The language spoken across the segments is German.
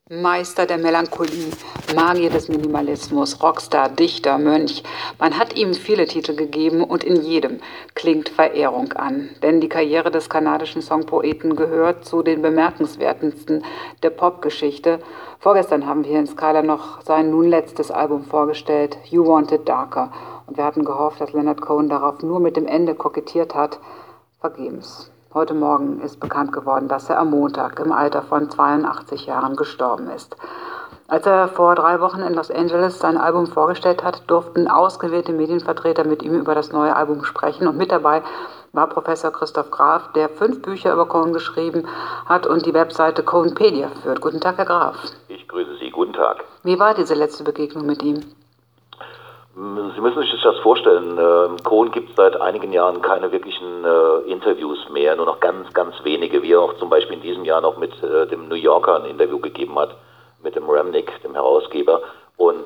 Meister der Melancholie, Magier des Minimalismus, Rockstar, Dichter, Mönch. Man hat ihm viele Titel gegeben und in jedem klingt Verehrung an. Denn die Karriere des kanadischen Songpoeten gehört zu den bemerkenswertesten der Popgeschichte. Vorgestern haben wir in Skylar noch sein nun letztes Album vorgestellt, You Want It Darker. Und wir hatten gehofft, dass Leonard Cohen darauf nur mit dem Ende kokettiert hat. Vergebens. Heute Morgen ist bekannt geworden, dass er am Montag im Alter von 82 Jahren gestorben ist. Als er vor 3 Wochen in Los Angeles sein Album vorgestellt hat, durften ausgewählte Medienvertreter mit ihm über das neue Album sprechen. Und mit dabei war Professor Christoph Graf, der 5 Bücher über Cohen geschrieben hat und die Webseite Cohenpedia führt. Guten Tag, Herr Graf. Ich grüße Sie. Guten Tag. Wie war diese letzte Begegnung mit ihm? Sie müssen sich das vorstellen, Cohen gibt seit einigen Jahren keine wirklichen Interviews mehr, nur noch ganz, ganz wenige, wie er auch zum Beispiel in diesem Jahr noch mit dem New Yorker ein Interview gegeben hat, mit dem Remnick, dem Herausgeber. Und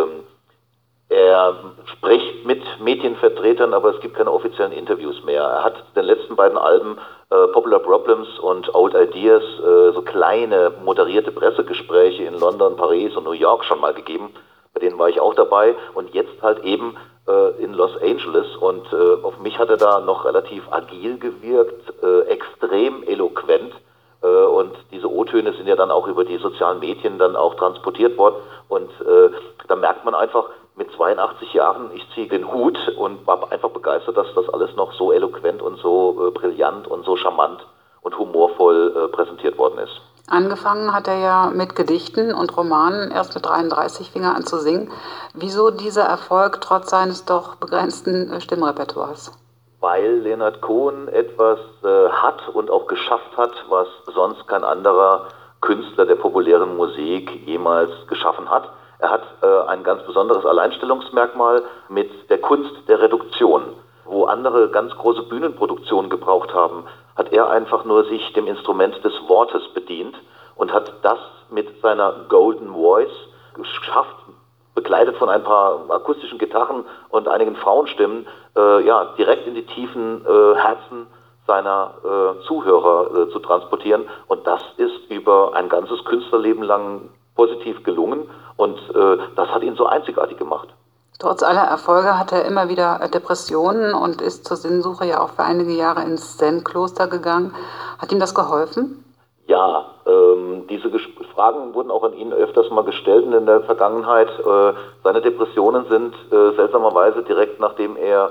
er spricht mit Medienvertretern, aber es gibt keine offiziellen Interviews mehr. Er hat den letzten beiden Alben, Popular Problems und Old Ideas, so kleine moderierte Pressegespräche in London, Paris und New York schon mal gegeben. Bei denen war ich auch dabei und jetzt halt eben in Los Angeles und auf mich hat er da noch relativ agil gewirkt, extrem eloquent und diese O-Töne sind ja dann auch über die sozialen Medien dann auch transportiert worden und da merkt man einfach, mit 82 Jahren, ich ziehe den Hut und war einfach begeistert, dass das alles noch so eloquent und so brillant und so charmant und humorvoll präsentiert worden ist. Angefangen hat er ja mit Gedichten und Romanen, erst mit 33 fing er an zu singen. Wieso dieser Erfolg trotz seines doch begrenzten Stimmrepertoires? Weil Leonard Cohen etwas hat und auch geschafft hat, was sonst kein anderer Künstler der populären Musik jemals geschaffen hat. Er hat ein ganz besonderes Alleinstellungsmerkmal mit der Kunst der Reduktion. Wo andere ganz große Bühnenproduktionen gebraucht haben, hat er einfach nur sich dem Instrument des Wortes bedient und hat das mit seiner Golden Voice geschafft, begleitet von ein paar akustischen Gitarren und einigen Frauenstimmen, direkt in die tiefen Herzen seiner Zuhörer zu transportieren. Und das ist über ein ganzes Künstlerleben lang positiv gelungen und das hat ihn so einzigartig gemacht. Trotz aller Erfolge hat er immer wieder Depressionen und ist zur Sinnsuche ja auch für einige Jahre ins Zen-Kloster gegangen. Hat ihm das geholfen? Ja, diese Fragen wurden auch an ihn öfters mal gestellt in der Vergangenheit. Seine Depressionen sind seltsamerweise direkt nachdem er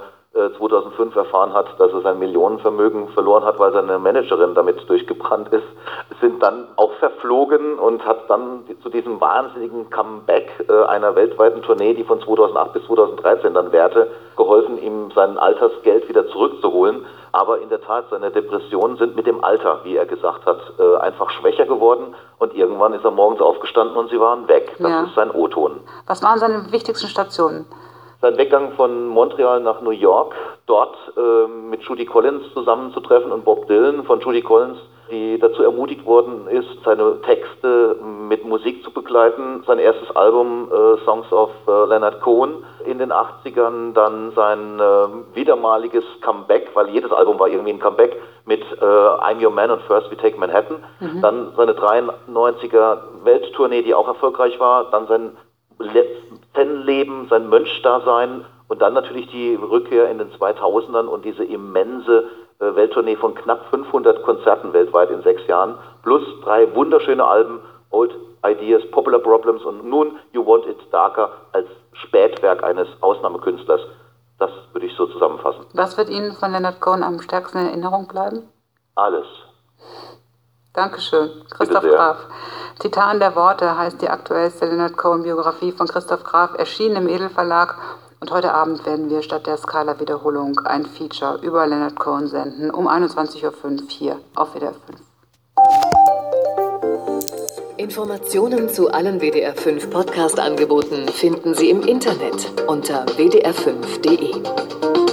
2005 erfahren hat, dass er sein Millionenvermögen verloren hat, weil seine Managerin damit durchgebrannt ist, sind dann auch verflogen und hat dann zu diesem wahnsinnigen Comeback einer weltweiten Tournee, die von 2008 bis 2013 dann währte, geholfen, ihm sein Altersgeld wieder zurückzuholen. Aber in der Tat, seine Depressionen sind mit dem Alter, wie er gesagt hat, einfach schwächer geworden und irgendwann ist er morgens aufgestanden und sie waren weg. Das ist sein O-Ton. Was waren seine wichtigsten Stationen? Sein Weggang von Montreal nach New York, dort mit Judy Collins zusammenzutreffen und Bob Dylan von Judy Collins, die dazu ermutigt worden ist, seine Texte mit Musik zu begleiten. Sein erstes Album Songs of Leonard Cohen in den 80ern, dann sein wiedermaliges Comeback, weil jedes Album war irgendwie ein Comeback mit I'm Your Man und First We Take Manhattan. Dann seine 93er Welttournee, die auch erfolgreich war, dann sein Zen-Leben, sein Mönchdasein und dann natürlich die Rückkehr in den 2000ern und diese immense Welttournee von knapp 500 Konzerten weltweit in 6 Jahren, plus 3 wunderschöne Alben, Old Ideas, Popular Problems und nun You Want It Darker als Spätwerk eines Ausnahmekünstlers. Das würde ich so zusammenfassen. Was wird Ihnen von Leonard Cohen am stärksten in Erinnerung bleiben? Alles. Dankeschön. Christoph Graf. Titan der Worte heißt die aktuellste Leonard Cohen-Biografie von Christoph Graf, erschienen im Edelverlag. Und heute Abend werden wir statt der Skylar-Wiederholung ein Feature über Leonard Cohen senden, um 21.05 Uhr hier auf WDR 5. Informationen zu allen WDR 5 Podcast-Angeboten finden Sie im Internet unter wdr5.de.